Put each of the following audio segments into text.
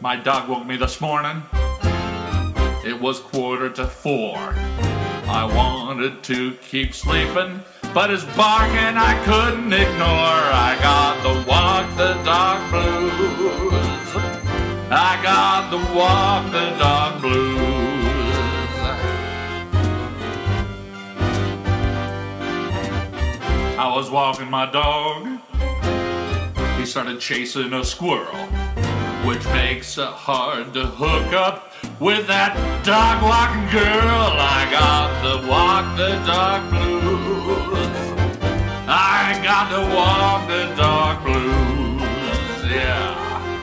My dog woke me this morning. It was 3:45. I wanted to keep sleeping, but his barking I couldn't ignore. I got the walk the dog blues. I got the walk the dog blues. I was walking my dog. He started chasing a squirrel, which makes it hard to hook up with that dog walking girl. I got the walk the dog blues. I got the walk the dog blues. Yeah.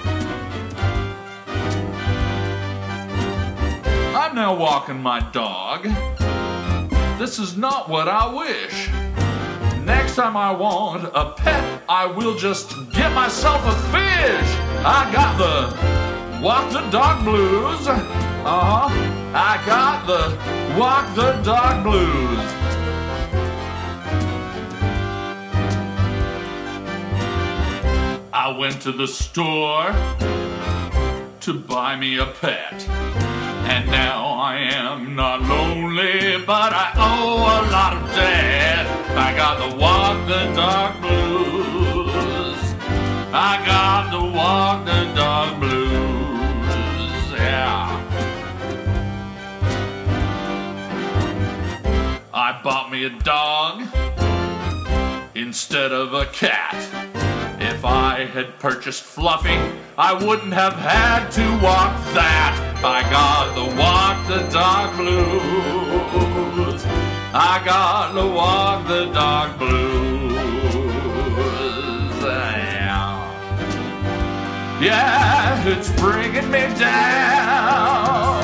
I'm now walking my dog. This is not what I wish. Next time I want a pet, I will just get myself a fish. I got the walk the dog blues. I got the walk the dog blues. I went to the store to buy me a pet. And now I am not lonely, but I owe a lot of debt. I got the walk the dog blues. I got the walk the dog blues. Yeah. I bought me a dog instead of a cat. If I had purchased Fluffy, I wouldn't have had to walk that. I got the walk the dog blues. I got the walk the dog blues. Yeah, it's bringing me down.